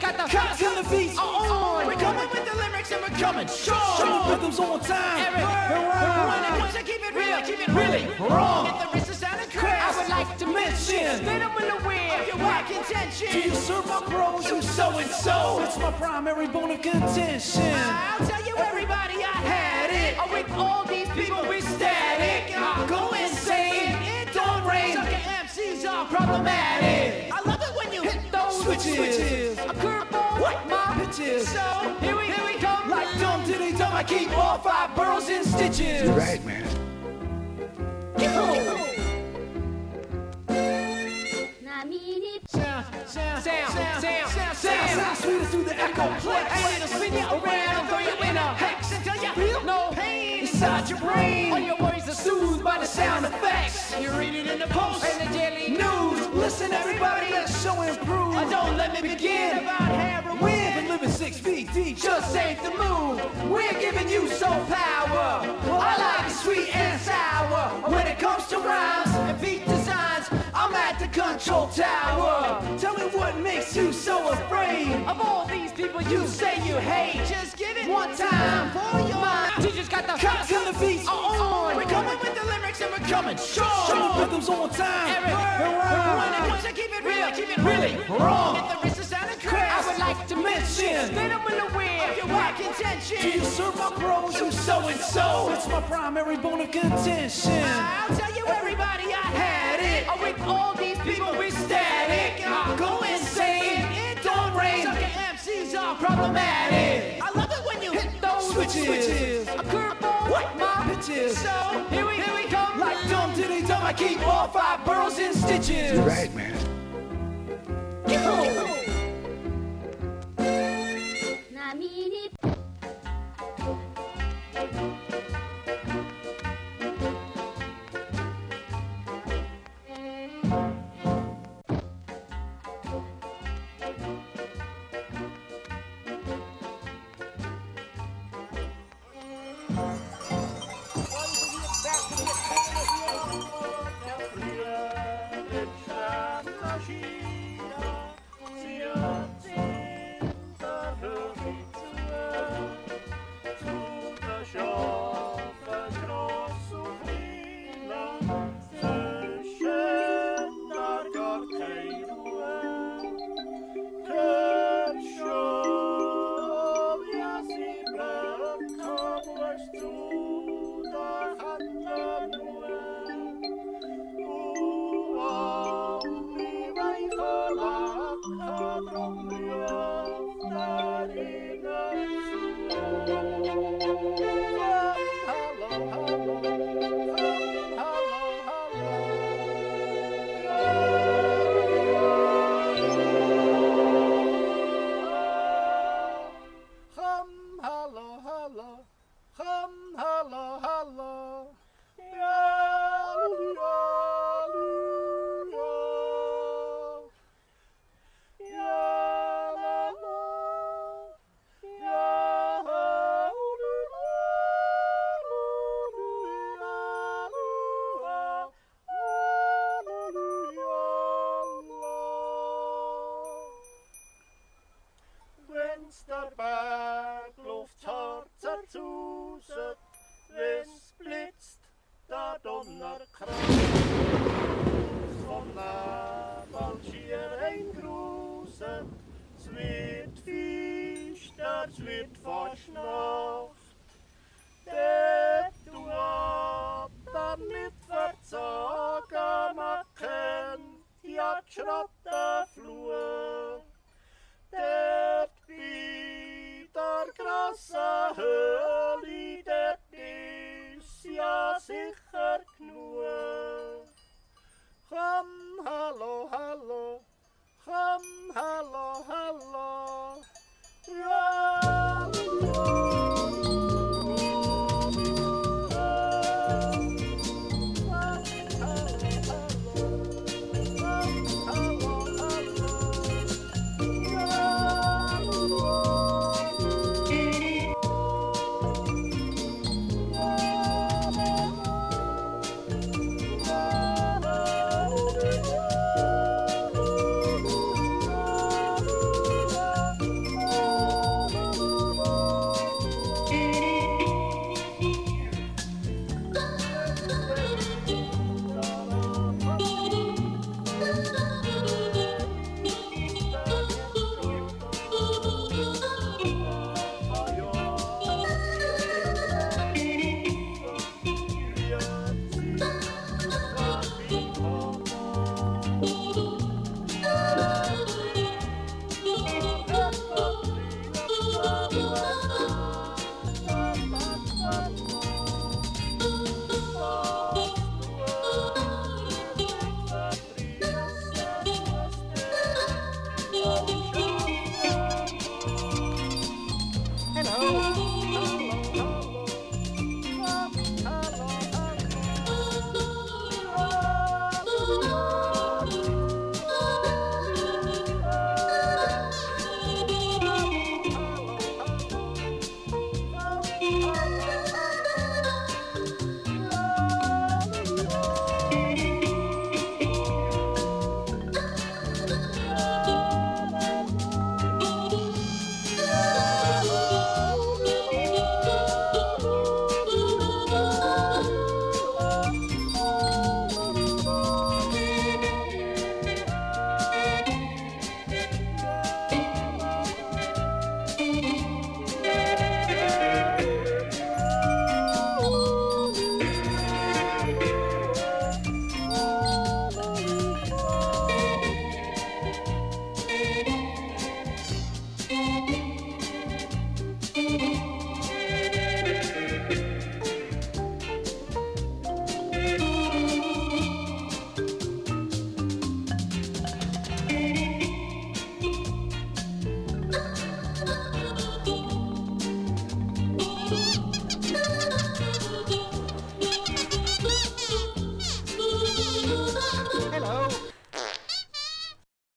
got the cuts and the beats on. We're coming with the lyrics and we're coming strong. Show the rhythms on time. Everyone wants to keep it real, keep it really wrong. Get the wrist to sound and crash. I would like to mention, split up in the wind of your whack intention. Do you serve my bros, you so and so? It's my primary bone of contention. I'll tell you everybody I had it. With all these people we static. Go insane, it don't rain. Sucker MCs are problematic. I love it when you hit those switches. A curveball, what my pitches. So here we come. Like dumb diddy dumb, I keep all 5 boroughs in stitches. You're right, man. Sound sweeter through the echo plex. And it'll spin you around and throw you in a hex until you feel no pain inside your brain. All your worries are soothed by the sound effects. You read it in the post and the daily news. Listen everybody, let's show and prove. Don't let me begin about heroin. We're living 6 feet deep, just ain't the move. We're giving you soul power. I like it sweet and sour. When it comes to rhymes and beat designs, I'm at the control tower. Tell me what makes you so afraid of all these people you say you hate. Just give it one time for your mind. Teachers got the cuts and the beats on. We're coming with the lyrics and we're coming strong. Show the rhythms on time. Everyone wants to keep it real, keep it really wrong. Get the wrist to sound and crash. I would like to mention, split up in the wind of your whack intention. Do you serve my bros, you so and so? It's my primary bone of contention. I'll tell you everybody I had it. With all these people we static. Go insane, it don't rain. Sucker MCs are problematic. I love it when you hit those switches. A curveball, what my pitches. So here we come. Like dumb diddy dumb, I keep all 5 boroughs in stitches. You're right, man. Hello.